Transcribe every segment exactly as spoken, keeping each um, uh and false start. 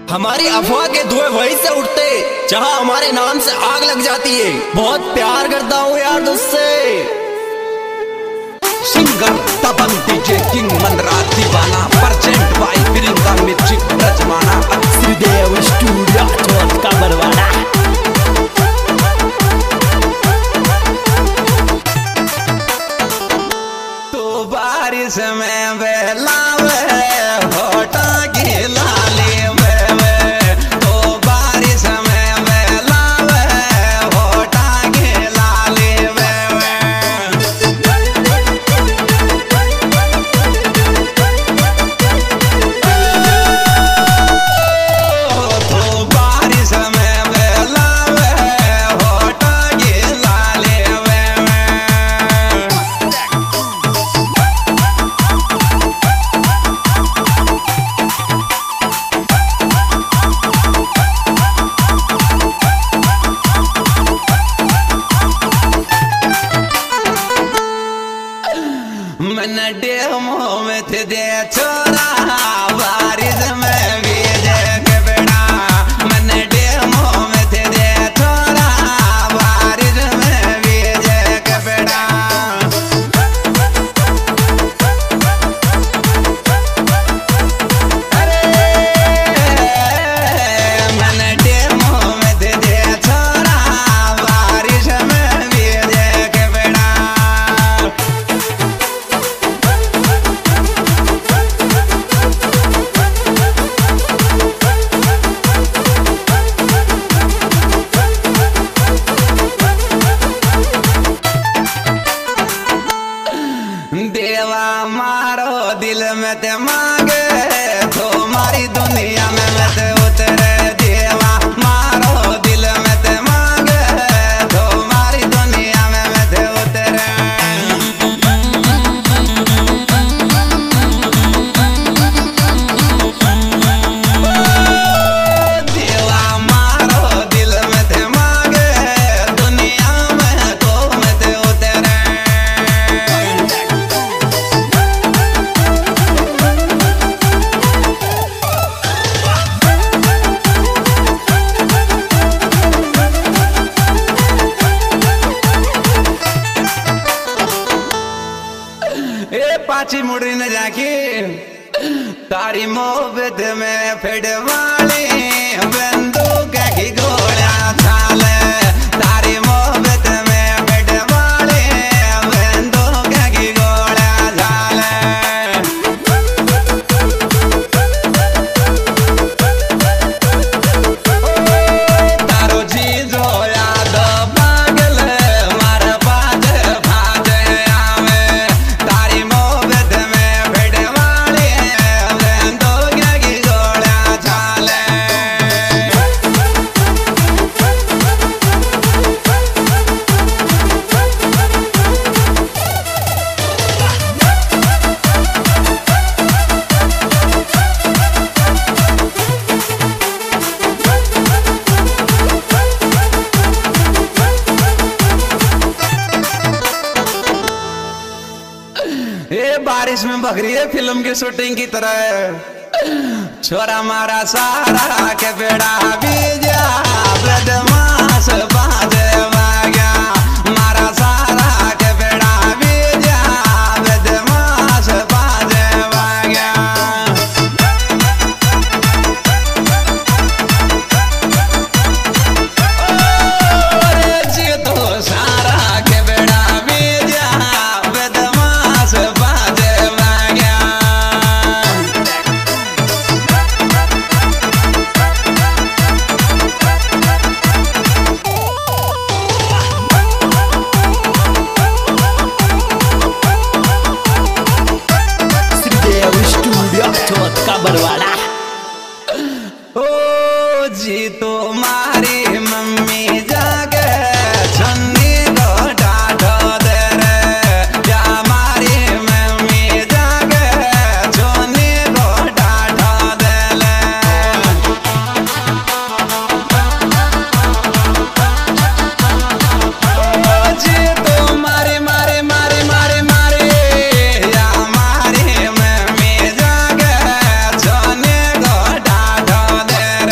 हमारी अफवाह के धुएं वहीं से उठते जहां हमारे नाम से आग लग जाती है। बहुत प्यार करता हूँ यार तुझसे। सिंगर तबन DJ king Manraj Deewana present by Priyanka music रजमाना श्रीदेव स्टूडियो चौथ का बरवाड़ा। तो बारिश में बेलावे होटा की लाली मन डेमो में थे दे छोरा बारिश में भीजे के बेड़ा। मन डेमो में थे दे छोरा बारिश में भीजे के बेड़ा। अरे मन डेमो में थे दे छोरा बारिश में भीजे के बेड़ा। देवा मारो दिल में ते मांगे तो मारी दुनिया में मैं ते उतरे। देवा मारो दिल में ते मांगे तो मारी दुनिया में मैं ते उतरे। देवा मारो दिल में ते मांगे दुनिया में तो मैं ते उतरे। ए पाची मुड़ी न जाके तारी मोहब्बत में फेड वाली बंदूक की गोलियां छाले। तारी मोहब्बत में फेड वाली बंदूक की गोलियां छाले। तारो जी जो याद पागल मार बाज भाज आवे। तारी मोहब्बत में फेड वाली बंदूक की गोलियां छाले। ये बारिश में बग रही है फिल्म की शूटिंग की तरह। छोरा मारा सारा के बेड़ा बीजा बदमाश बाजे वाग्या। मारा सारा के बेड़ा बीजा बदमाश बाजे वाग्या। और जी तो सारा के बेड़ा बीजा बदमाश बाजे वाग्या। श्रीदेव स्टूडियो चौथ का बरवाड़ा। ओ जी तो मारी मम्मी जागे छन्नी को डांटो दे रे। या मारी मम्मी जागे छन्नी को डांटो दे ले। ओ जी तो मारी मारी मारी मारी मारी या मारी मम्मी जागे छन्नी को डांटो दे।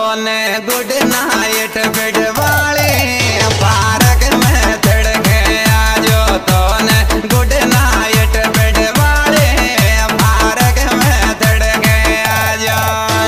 ने गुड नाइट बिड वाले पार्क में तड़के आजो तो ने गुड नाइट बिड वाले पार्क में तड़के आजो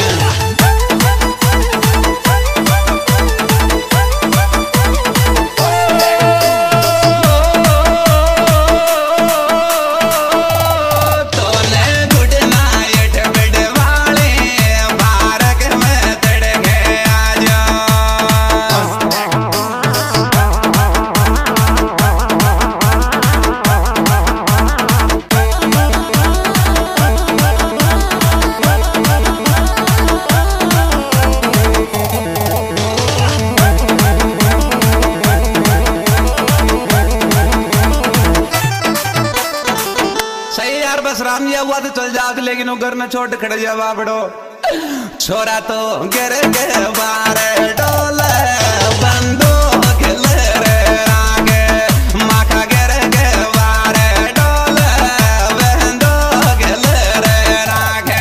बस राम जी हुआ तो चल जात लेकिन वो घर न छोड़ खड़े जा बाबड़ो छोरा तो गिर के बारे डोले बंदो खिले रे आगे माखा गिर के बारे डोले बंदो खिले रे आगे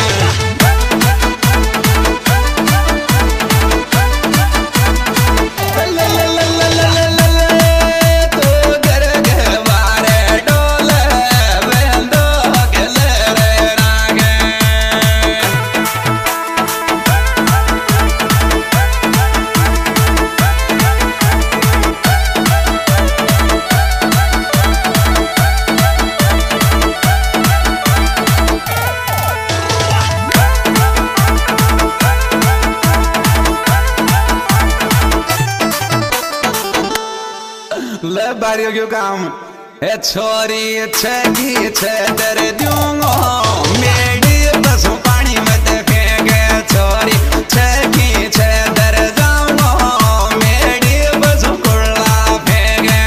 ले बारियों क्यों काम ए छोरी छगी छे दर दूंगो मेडी बस पानी में ते फेंके छोरी छगी छे दर जाऊंगो मेडी बस कुल्ला फेंके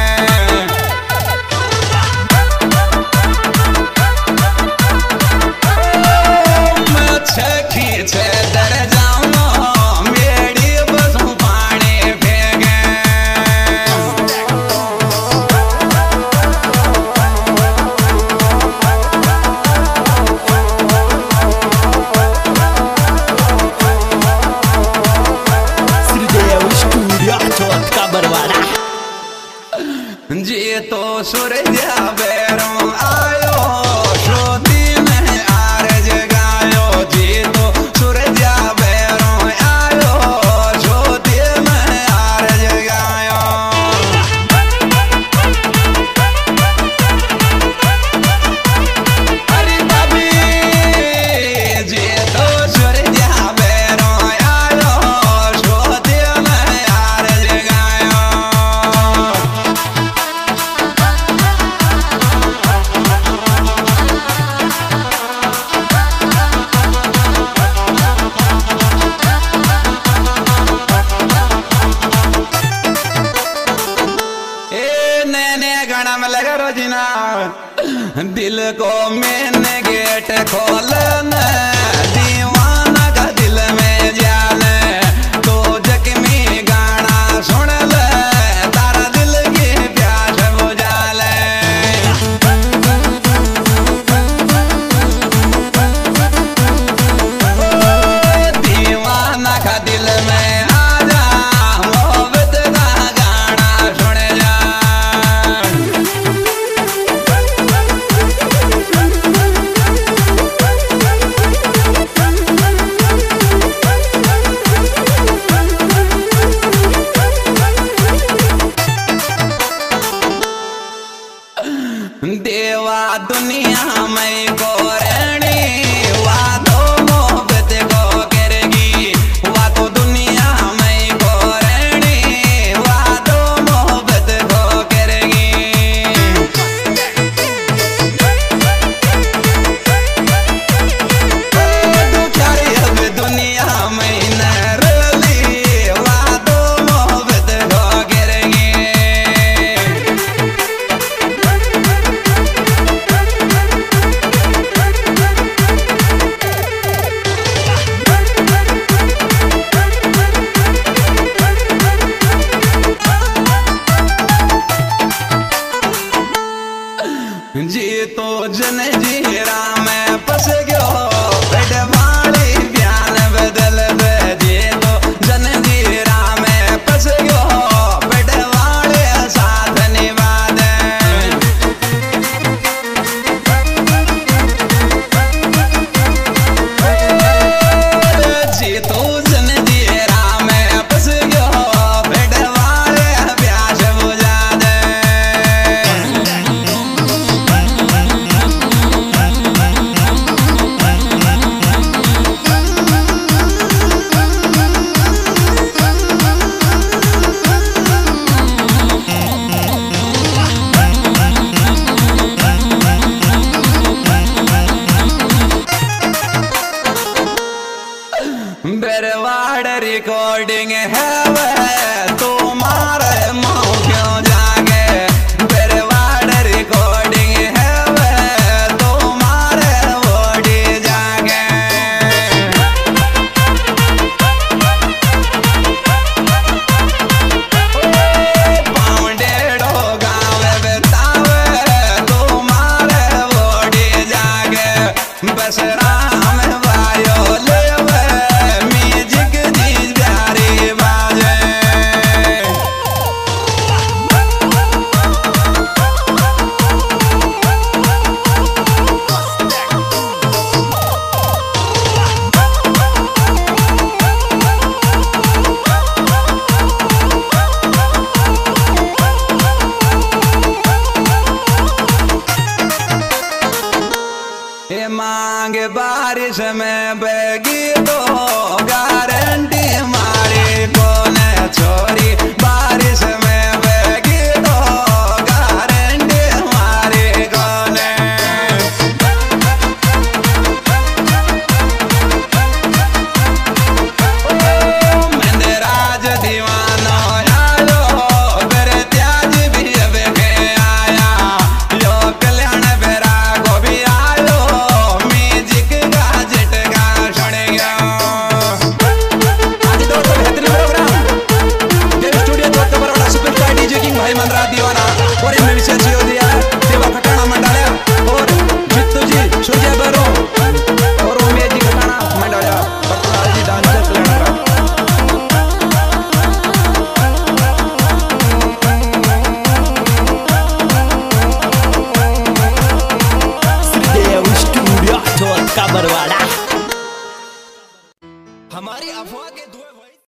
मैं छगी छे दर जाऊंगो मेडी बस पानी फेंके जी तो सूरज बेरों आयो श्रोती में आरज गायो जी तो सूरज बेरों आयो श्रोती में आरज गायो अरे बाबी जी तो सूरज बेरों आयो श्रोती में आरज गायो दिल को मैंने गेट खोलना दीवाना का दिल में जाने तो जख्मी गाना सुन ले तारा दिल की प्यास बुझा ले दीवाना का दिल में आजा मोहब्बत का गाना सुन जा देवा दुनिया में को रहनी वादो मोहब्बत को करेगी वा तो दुनिया में को रहनी वादो मोहब्बत को करेगी दुखारी अब दुनिया में न रली वादो मोहब्बत को करेगी जी तो जन जीरा में फंस गयो बेट वाली बयान बदल दे जी रिकॉर्डिंग है वह तुम्हारे माँ क्यों जागे बरवाड़ रिकॉर्डिंग है वह तुम्हारे बॉडी जागे पाउंडेड़ो गाँव बतावे तुम्हारे बॉडी जागे बस राम वायो लेवे म्यूजिक जी प्यारी बाजे ये मांग बारिश में बेगी तो गारंटी मारी कोने छोरी बारिश में बेगी तो गारंटी मारी कोने मैंने राज दीवानो आयो मेरे त्याज भी अब के आया यो कल्याण बेरा को भी आयो म्यूजिक का झटका सुन गया आज दो तो बेहतरीन प्रोग्राम देव स्टूडियो तो तो बड़ा सुपरस्टार डीजे किंग भाई मनराज दीवाना और इनमें विशेष जियो दिया देवा खटाना मंडालिया और जित्तू जी सूर्य बरो और उमेश जी खटाना मंडालिया पटवाल जी डांसर कल्याण का श्रीदेव स्टूडियो चौथ का बरवाड़ा। हमारी अफवाह के धुएं